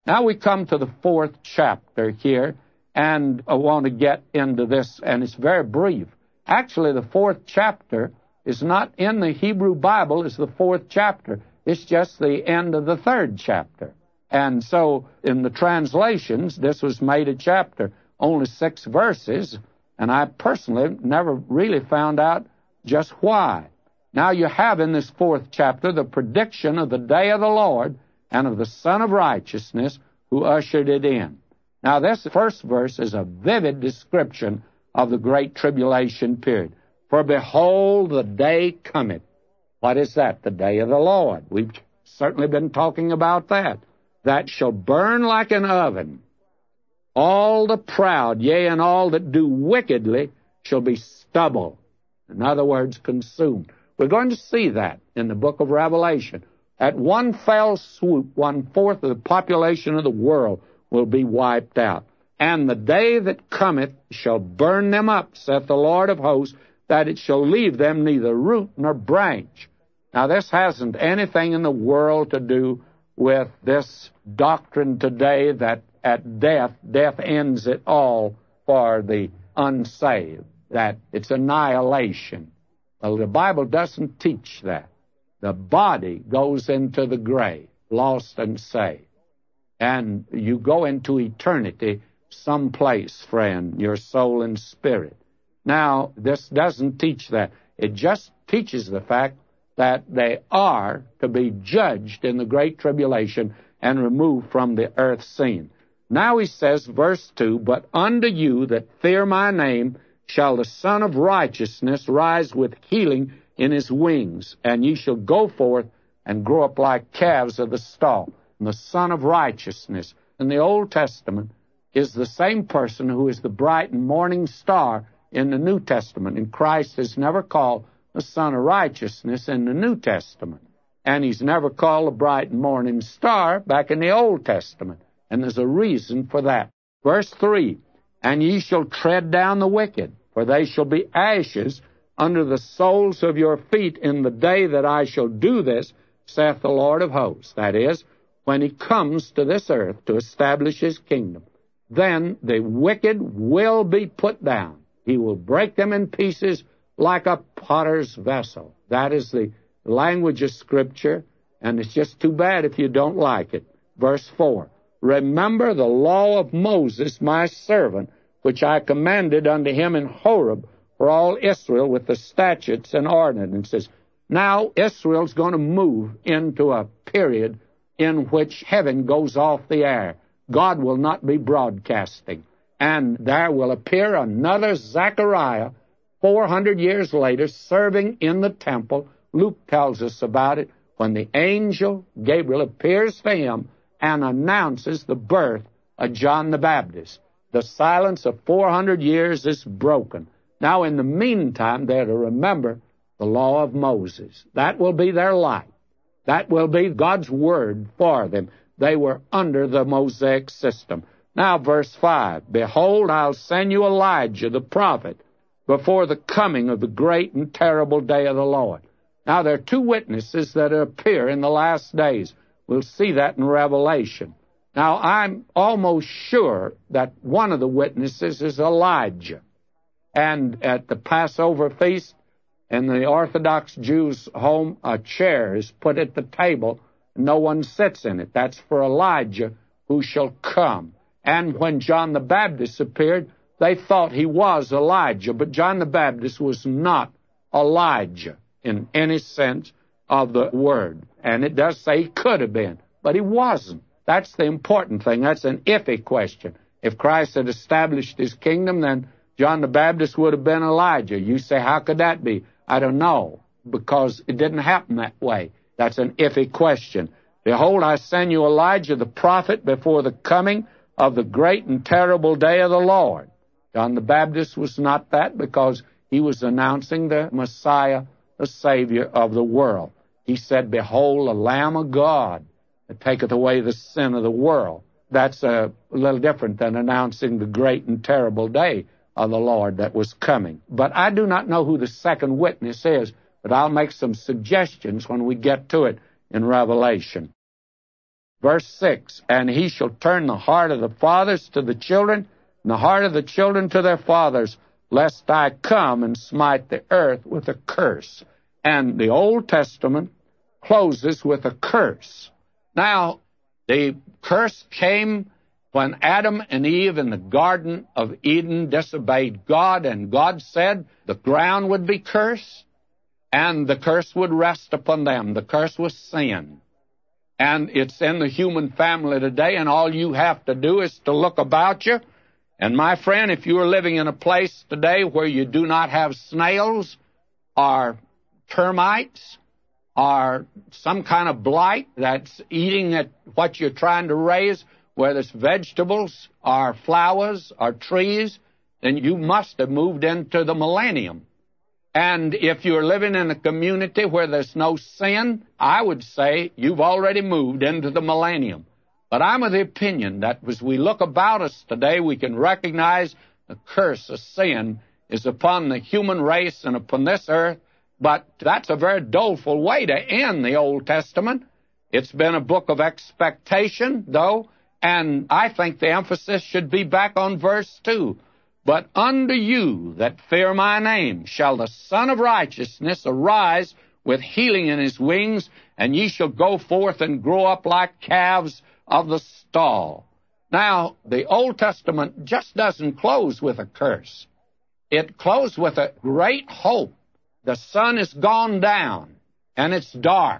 Now we come to the 4th chapter here, and I want to get into this, and it's very brief. Actually, the 4th chapter is not in the Hebrew Bible as the 4th chapter. It's just the end of the 3rd chapter. And so in the translations, this was made a chapter, only 6 verses, and I personally never really found out just why. Now you have in this 4th chapter the prediction of the day of the Lord and of the Son of Righteousness who ushered it in. Now this first verse is a vivid description of the great tribulation period. For behold, the day cometh. What is that? The day of the Lord. We've certainly been talking about that. That shall burn like an oven. All the proud, yea, and all that do wickedly shall be stubble. In other words, consumed. We're going to see that in the book of Revelation. At one fell swoop, 1/4 of the population of the world will be wiped out. And the day that cometh shall burn them up, saith the Lord of hosts, that it shall leave them neither root nor branch. Now, this hasn't anything in the world to do with this doctrine today that at death ends it all for the unsaved, that it's annihilation. Well, the Bible doesn't teach that. The body goes into the grave, lost and saved. And you go into eternity someplace, friend, your soul and spirit. Now, this doesn't teach that. It just teaches the fact that they are to be judged in the great tribulation and removed from the earth scene. Now he says, verse 2, But unto you that fear my name shall the Son of Righteousness rise with healing in his wings, and ye shall go forth and grow up like calves of the stall. And the Son of Righteousness in the Old Testament is the same person who is the bright and morning star in the New Testament. And Christ is never called the Son of Righteousness in the New Testament. And he's never called the bright and morning star back in the Old Testament. And there's a reason for that. Verse 3, And ye shall tread down the wicked, for they shall be ashes under the soles of your feet in the day that I shall do this, saith the Lord of hosts. That is, when he comes to this earth to establish his kingdom. Then the wicked will be put down. He will break them in pieces like a potter's vessel. That is the language of Scripture, and it's just too bad if you don't like it. Verse 4, Remember the law of Moses, my servant, which I commanded unto him in Horeb for all Israel with the statutes and ordinances. Now Israel's going to move into a period in which heaven goes off the air. God will not be broadcasting. And there will appear another Zechariah 400 years later serving in the temple. Luke tells us about it when the angel Gabriel appears to him and announces the birth of John the Baptist. The silence of 400 years is broken. Now, in the meantime, they're to remember the law of Moses. That will be their life. That will be God's word for them. They were under the Mosaic system. Now, verse 5, Behold, I'll send you Elijah the prophet before the coming of the great and terrible day of the Lord. Now, there are 2 witnesses that appear in the last days. We'll see that in Revelation. Now, I'm almost sure that one of the witnesses is Elijah. And at the Passover feast, in the Orthodox Jews' home, a chair is put at the table. No one sits in it. That's for Elijah, who shall come. And when John the Baptist appeared, they thought he was Elijah. But John the Baptist was not Elijah in any sense of the word. And it does say he could have been, but he wasn't. That's the important thing. That's an iffy question. If Christ had established his kingdom, then John the Baptist would have been Elijah. You say, how could that be? I don't know, because it didn't happen that way. That's an iffy question. Behold, I send you Elijah the prophet before the coming of the great and terrible day of the Lord. John the Baptist was not that because he was announcing the Messiah, the Savior of the world. He said, Behold, the Lamb of God that taketh away the sin of the world. That's a little different than announcing the great and terrible day of the Lord that was coming. But I do not know who the second witness is, but I'll make some suggestions when we get to it in Revelation. Verse 6, and he shall turn the heart of the fathers to the children, and the heart of the children to their fathers, lest I come and smite the earth with a curse. And the Old Testament closes with a curse. Now, the curse came when Adam and Eve in the Garden of Eden disobeyed God, and God said the ground would be cursed, and the curse would rest upon them. The curse was sin. And it's in the human family today, and all you have to do is to look about you. And my friend, if you are living in a place today where you do not have snails or termites or some kind of blight that's eating at what you're trying to raise, whether it's vegetables or flowers or trees, then you must have moved into the millennium. And if you're living in a community where there's no sin, I would say you've already moved into the millennium. But I'm of the opinion that as we look about us today, we can recognize the curse of sin is upon the human race and upon this earth. But that's a very doleful way to end the Old Testament. It's been a book of expectation, though, and I think the emphasis should be back on verse 2. But unto you that fear my name shall the Son of Righteousness arise with healing in his wings, and ye shall go forth and grow up like calves of the stall. Now, the Old Testament just doesn't close with a curse. It closed with a great hope. The sun is gone down, and it's dark.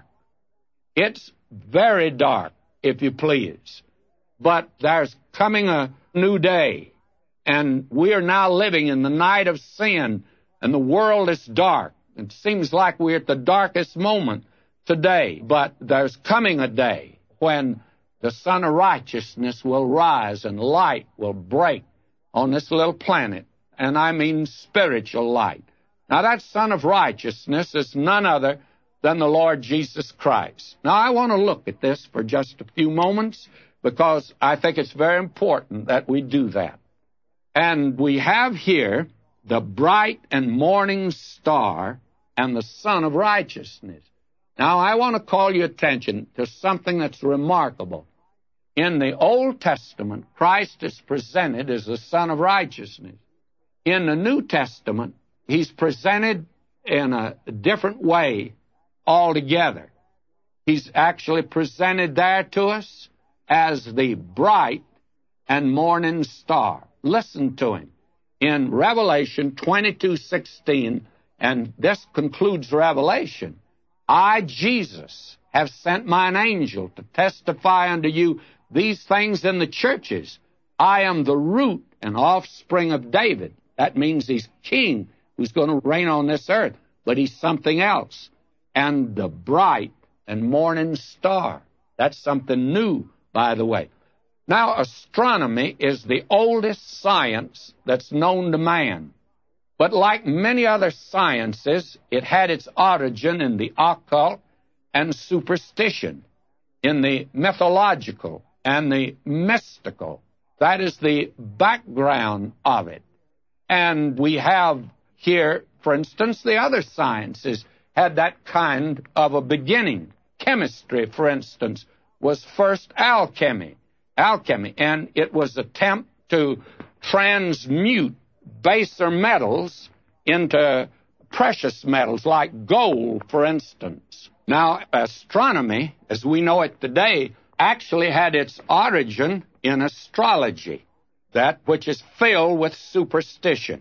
It's very dark, if you please. But there's coming a new day. And we are now living in the night of sin, and the world is dark. It seems like we're at the darkest moment today. But there's coming a day when the Son of Righteousness will rise and light will break on this little planet. And I mean spiritual light. Now, that Son of Righteousness is none other than the Lord Jesus Christ. Now, I want to look at this for just a few moments because I think it's very important that we do that. And we have here the bright and morning star and the Son of Righteousness. Now, I want to call your attention to something that's remarkable. In the Old Testament, Christ is presented as the Son of Righteousness. In the New Testament, he's presented in a different way altogether. He's actually presented there to us as the bright and morning star. Listen to him. In Revelation 22:16, and this concludes Revelation, I, Jesus, have sent mine angel to testify unto you these things in the churches. I am the root and offspring of David. That means he's king who's going to reign on this earth, but he's something else. And the bright and morning star. That's something new, by the way. Now, astronomy is the oldest science that's known to man. But like many other sciences, it had its origin in the occult and superstition, in the mythological and the mystical. That is the background of it. And we have here, for instance, the other sciences had that kind of a beginning. Chemistry, for instance, was first alchemy, and it was an attempt to transmute baser metals into precious metals, like gold, for instance. Now, astronomy, as we know it today, actually had its origin in astrology, that which is filled with superstition.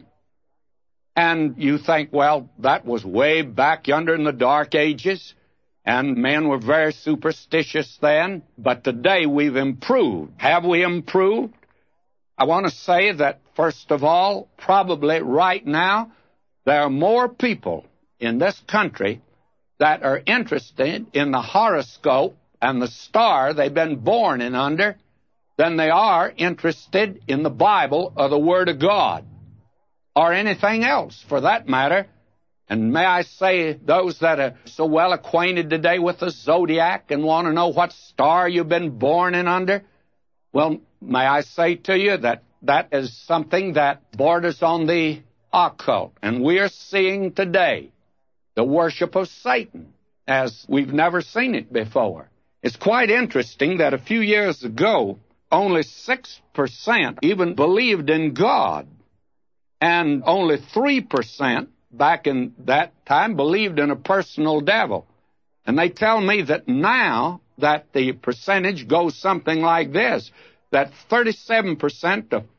And you think, well, that was way back yonder in the Dark Ages, and men were very superstitious then, but today we've improved. Have we improved? I want to say that, first of all, probably right now, there are more people in this country that are interested in the horoscope and the star they've been born in under than they are interested in the Bible or the Word of God, or anything else, for that matter. And may I say, those that are so well acquainted today with the zodiac and want to know what star you've been born in under, well, may I say to you that that is something that borders on the occult. And we are seeing today the worship of Satan as we've never seen it before. It's quite interesting that a few years ago, only 6% even believed in God, and only 3% back in that time believed in a personal devil. And they tell me that now that the percentage goes something like this, that 37% to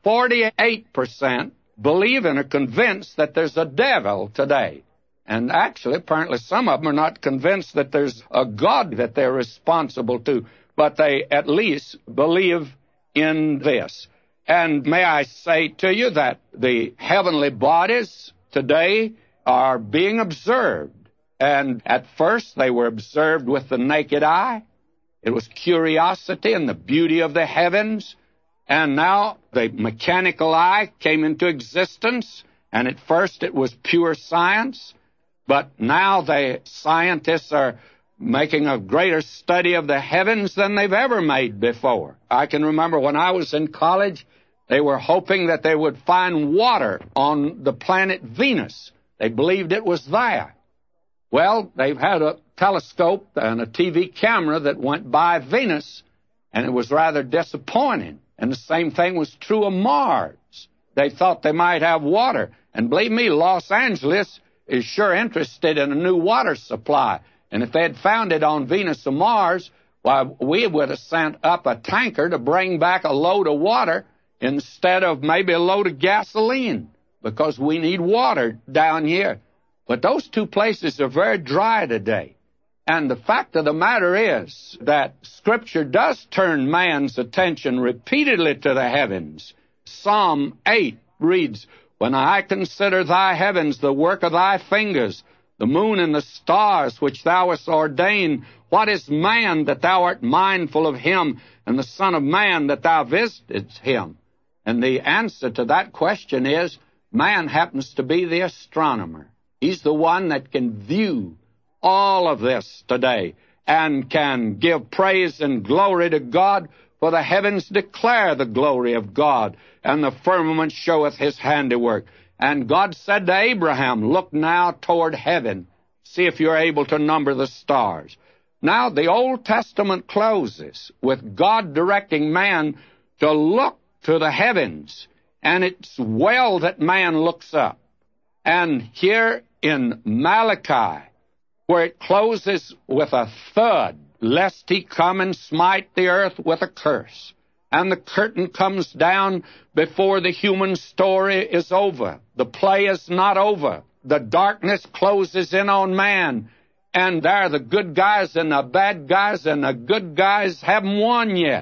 48% believe and are convinced that there's a devil today. And actually, apparently, some of them are not convinced that there's a God that they're responsible to, but they at least believe in this. And may I say to you that the heavenly bodies today are being observed. And at first, they were observed with the naked eye. It was curiosity and the beauty of the heavens. And now the mechanical eye came into existence. And at first, it was pure science. But now the scientists are making a greater study of the heavens than they've ever made before. I can remember when I was in college, they were hoping that they would find water on the planet Venus. They believed it was there. Well, they've had a telescope and a TV camera that went by Venus, and it was rather disappointing. And the same thing was true of Mars. They thought they might have water. And believe me, Los Angeles is sure interested in a new water supply. And if they had found it on Venus or Mars, why, we would have sent up a tanker to bring back a load of water instead of maybe a load of gasoline, because we need water down here. But those two places are very dry today. And the fact of the matter is that Scripture does turn man's attention repeatedly to the heavens. Psalm 8 reads, "When I consider thy heavens, the work of thy fingers, the moon and the stars which thou hast ordained, what is man that thou art mindful of him, and the son of man that thou visitest him?" And the answer to that question is, man happens to be the astronomer. He's the one that can view all of this today and can give praise and glory to God, for the heavens declare the glory of God, and the firmament showeth his handiwork. And God said to Abraham, "Look now toward heaven, see if you're able to number the stars." Now, the Old Testament closes with God directing man to look to the heavens, and it's well that man looks up. And here in Malachi, where it closes with a thud, "Lest he come and smite the earth with a curse," and the curtain comes down before the human story is over. The play is not over. The darkness closes in on man, and there are the good guys and the bad guys, and the good guys haven't won yet.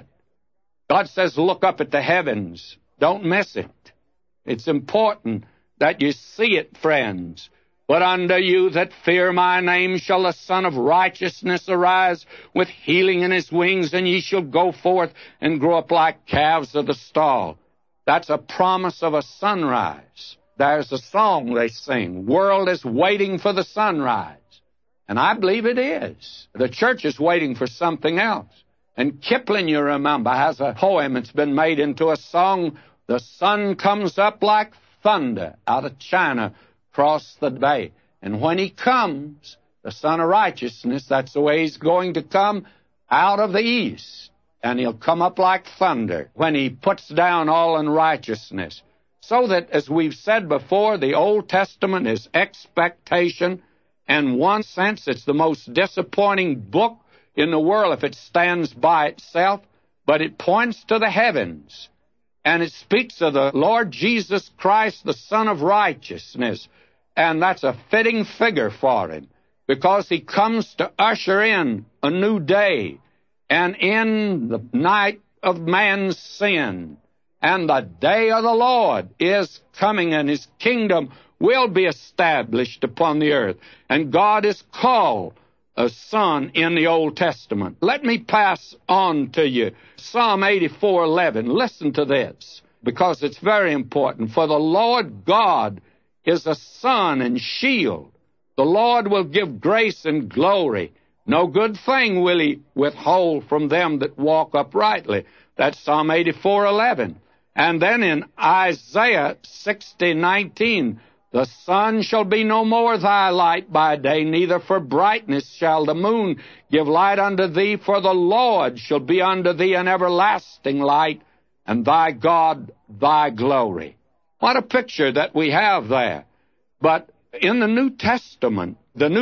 God says, look up at the heavens. Don't miss it. It's important that you see it, friends. "But unto you that fear my name shall the Son of Righteousness arise with healing in his wings, and ye shall go forth and grow up like calves of the stall." That's a promise of a sunrise. There's a song they sing, "World is waiting for the sunrise." And I believe it is. The church is waiting for something else. And Kipling, you remember, has a poem that's been made into a song, "The sun comes up like thunder out of China across the bay. And when he comes, the Son of Righteousness, that's the way he's going to come, out of the east. And he'll come up like thunder when he puts down all unrighteousness." So that, as we've said before, the Old Testament is expectation. In one sense, it's the most disappointing book in the world if it stands by itself, but it points to the heavens. And it speaks of the Lord Jesus Christ, the Son of Righteousness. And that's a fitting figure for him, because he comes to usher in a new day, and in the night of man's sin. And the day of the Lord is coming, and his kingdom will be established upon the earth. And God is called a son in the Old Testament. Let me pass on to you Psalm 84:11. Listen to this, because it's very important. "For the Lord God is a sun and shield. The Lord will give grace and glory. No good thing will he withhold from them that walk uprightly." That's Psalm 84:11. And then in Isaiah 60:19, The sun shall be no more thy light by day, neither for brightness shall the moon give light unto thee, for the Lord shall be unto thee an everlasting light, and thy God thy glory. What a picture that we have there. But in the New Testament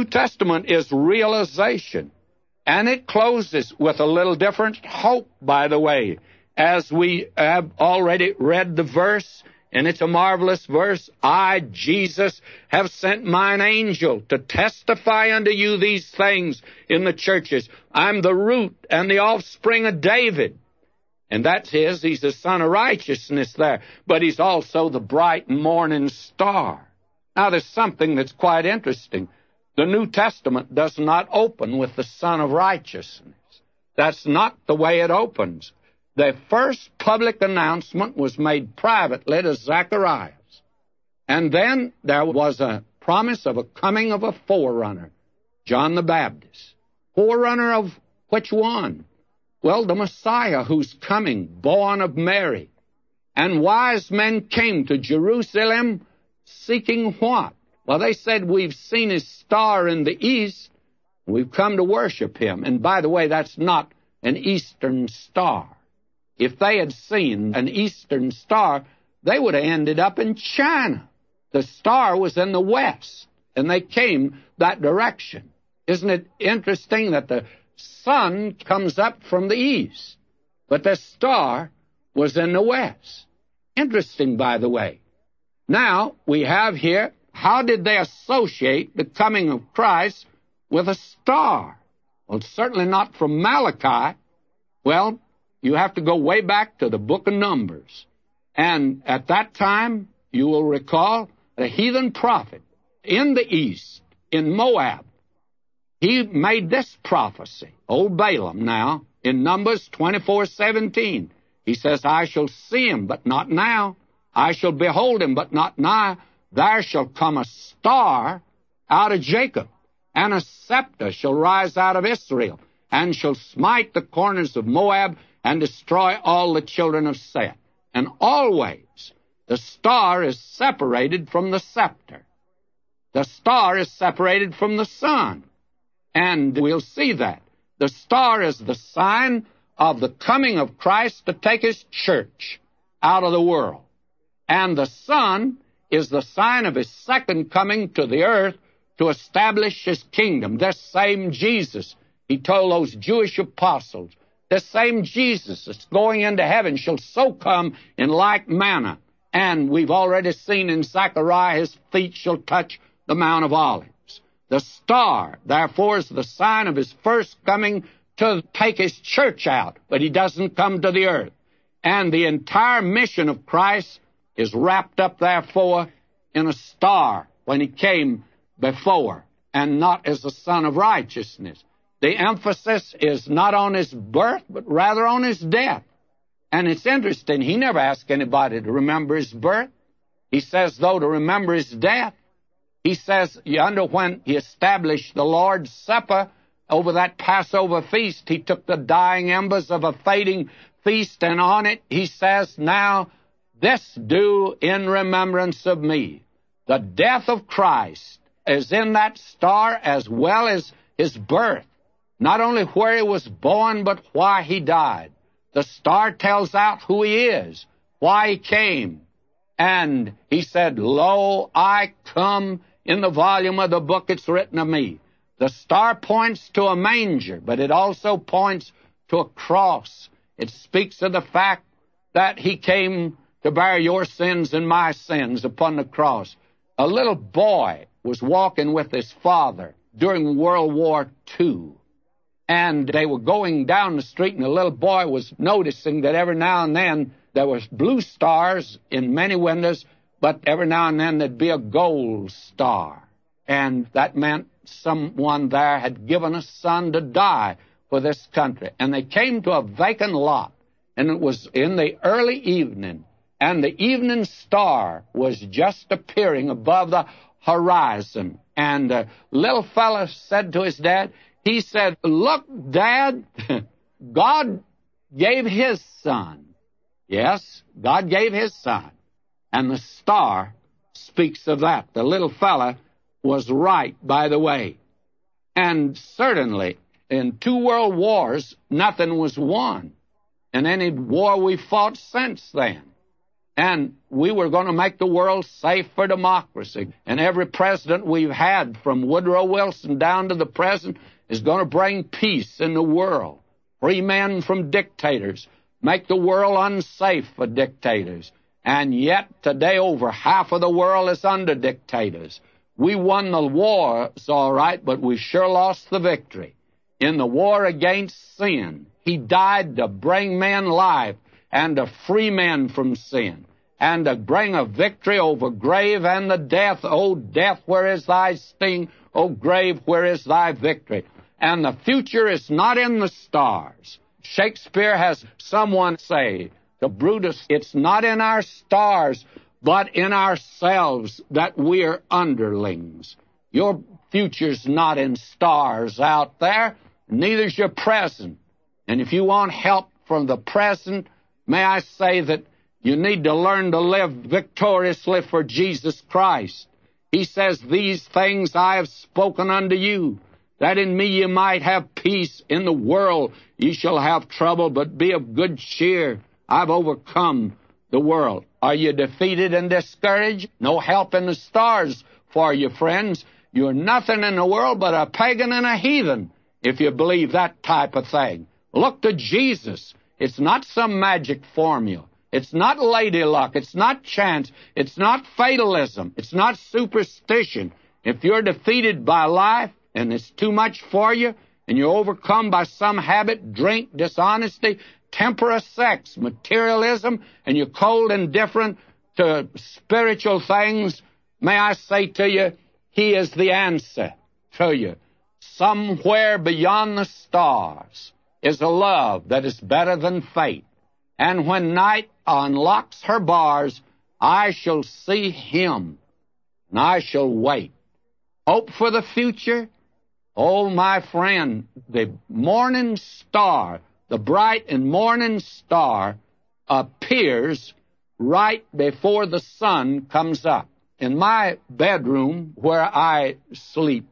is realization. And it closes with a little different hope, by the way, as we have already read the verse, and it's a marvelous verse. I, Jesus, have sent mine angel to testify unto you these things in the churches. I'm the root and the offspring of David. And that's he's the son of righteousness there. But he's also the bright morning star. Now, there's something that's quite interesting. The New Testament does not open with the Son of Righteousness. That's not the way it opens. The first public announcement was made privately to Zacharias. And then there was a promise of a coming of a forerunner, John the Baptist. Forerunner of which one? Well, the Messiah who's coming, born of Mary. And wise men came to Jerusalem seeking what? Well, they said, we've seen his star in the east. We've come to worship him. And by the way, that's not an eastern star. If they had seen an eastern star, they would have ended up in China. The star was in the west, and they came that direction. Isn't it interesting that the sun comes up from the east, but the star was in the west? Interesting, by the way. Now, we have here, how did they associate the coming of Christ with a star? Well, certainly not from Malachi. Well, you have to go way back to the book of Numbers. And at that time, you will recall, the heathen prophet in the east, in Moab, he made this prophecy, old Balaam now, in Numbers 24:17. He says, I shall see him, but not now. I shall behold him, but not nigh. There shall come a star out of Jacob, and a scepter shall rise out of Israel, and shall smite the corners of Moab, and destroy all the children of Seth. And always the star is separated from the scepter. The star is separated from the sun. And we'll see that. The star is the sign of the coming of Christ to take his church out of the world. And the sun is the sign of his second coming to the earth to establish his kingdom. This same Jesus, he told those Jewish apostles, this same Jesus that's going into heaven shall so come in like manner. And we've already seen in Zechariah, his feet shall touch the Mount of Olives. The star, therefore, is the sign of his first coming to take his church out, but he doesn't come to the earth. And the entire mission of Christ is wrapped up, therefore, in a star when he came before, and not as the Son of Righteousness. The emphasis is not on his birth, but rather on his death. And it's interesting, he never asked anybody to remember his birth. He says, though, to remember his death. He says, when he established the Lord's Supper over that Passover feast, he took the dying embers of a fading feast, and on it he says, now, this do in remembrance of me. The death of Christ is in that star as well as his birth. Not only where he was born, but why he died. The star tells out who he is, why he came. And he said, lo, I come. In the volume of the book, it's written of me. The star points to a manger, but it also points to a cross. It speaks of the fact that he came to bear your sins and my sins upon the cross. A little boy was walking with his father during World War II. And they were going down the street, and the little boy was noticing that every now and then there was blue stars in many windows, but every now and then there'd be a gold star. And that meant someone there had given a son to die for this country. And they came to a vacant lot, and it was in the early evening, and the evening star was just appearing above the horizon. And the little fellow said to his dad, he said, look, Dad, God gave his son. Yes, God gave his son. And the star speaks of that. The little fella was right, by the way. And certainly, in 2 world wars, nothing was won in any war we fought since then. And we were going to make the world safe for democracy. And every president we've had, from Woodrow Wilson down to the present, is going to bring peace in the world. Free men from dictators, make the world unsafe for dictators. And yet, today, over half of the world is under dictators. We won the war, it's all right, but we sure lost the victory. In the war against sin, He died to bring men life and to free men from sin, and to bring a victory over grave and the death. O death, where is thy sting? O grave, where is thy victory? And the future is not in the stars. Shakespeare has someone say to Brutus, it's not in our stars, but in ourselves that we're underlings. Your future's not in stars out there, neither's your present. And if you want help from the present, may I say that you need to learn to live victoriously for Jesus Christ. He says, these things I have spoken unto you, that in me ye might have peace. In the world ye shall have trouble, but be of good cheer. I've overcome the world. Are you defeated and discouraged? No help in the stars for you, friends. You're nothing in the world but a pagan and a heathen, if you believe that type of thing. Look to Jesus. It's not some magic formula. It's not lady luck. It's not chance. It's not fatalism. It's not superstition. If you're defeated by life and it's too much for you, and you're overcome by some habit, drink, dishonesty, temper, sex, materialism, and you're cold and indifferent to spiritual things, may I say to you, He is the answer to you. Somewhere beyond the stars is a love that is better than fate. And when night unlocks her bars, I shall see Him, and I shall wait. Hope for the future? Oh, my friend, the morning star, the bright and morning star, appears right before the sun comes up. In my bedroom where I sleep,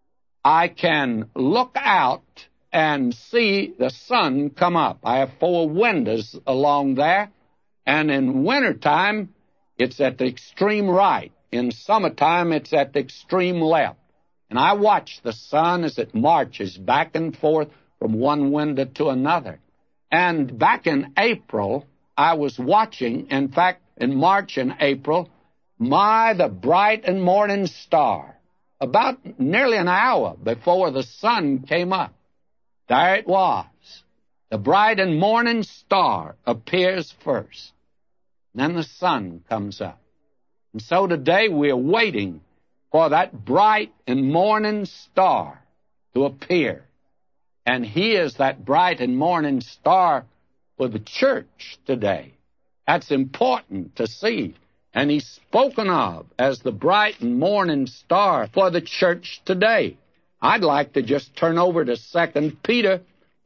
I can look out and see the sun come up. I have 4 windows along there, and in wintertime, it's at the extreme right. In summertime, it's at the extreme left. And I watch the sun as it marches back and forth from one window to another. And back in April, I was watching, in fact, in March and April, the bright and morning star, about nearly an hour before the sun came up. There it was. The bright and morning star appears first. Then the sun comes up. And so today we're waiting for that bright and morning star to appear. And He is that bright and morning star for the church today. That's important to see. And He's spoken of as the bright and morning star for the church today. I'd like to just turn over to 2 Peter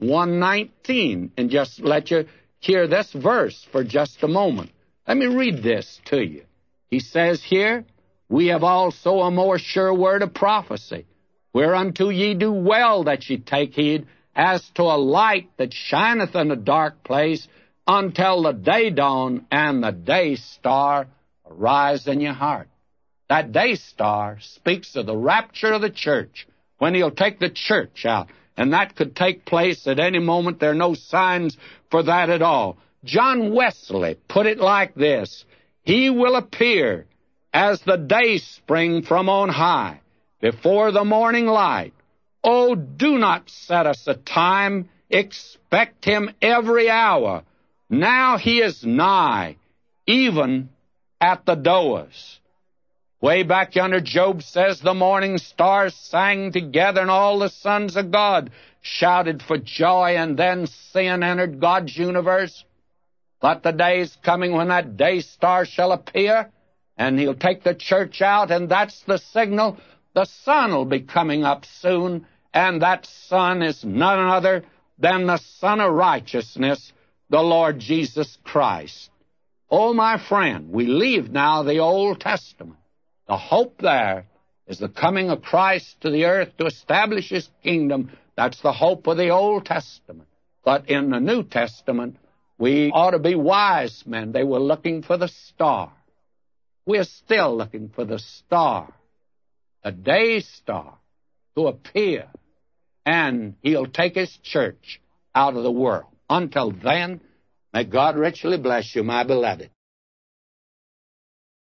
1:19 and just let you hear this verse for just a moment. Let me read this to you. He says here, we have also a more sure word of prophecy, whereunto ye do well that ye take heed, as to a light that shineth in a dark place, until the day dawn and the day star arise in your heart. That day star speaks of the rapture of the church, when He'll take the church out. And that could take place at any moment. There are no signs for that at all. John Wesley put it like this: He will appear as the day spring from on high, before the morning light. Oh, do not set us a time. Expect Him every hour. Now He is nigh, even at the doors. Way back yonder, Job says, the morning stars sang together, and all the sons of God shouted for joy, and then sin entered God's universe. But the day's coming when that day star shall appear, and He'll take the church out, and that's the signal. The sun will be coming up soon, and that sun is none other than the Son of Righteousness, the Lord Jesus Christ. Oh, my friend, we leave now the Old Testament, The hope there is the coming of Christ to the earth to establish His kingdom. That's the hope of the Old Testament. But in the New Testament, we ought to be wise men. They were looking for the star. We're still looking for the star, the day star, to appear. And He'll take His church out of the world. Until then, may God richly bless you, my beloved.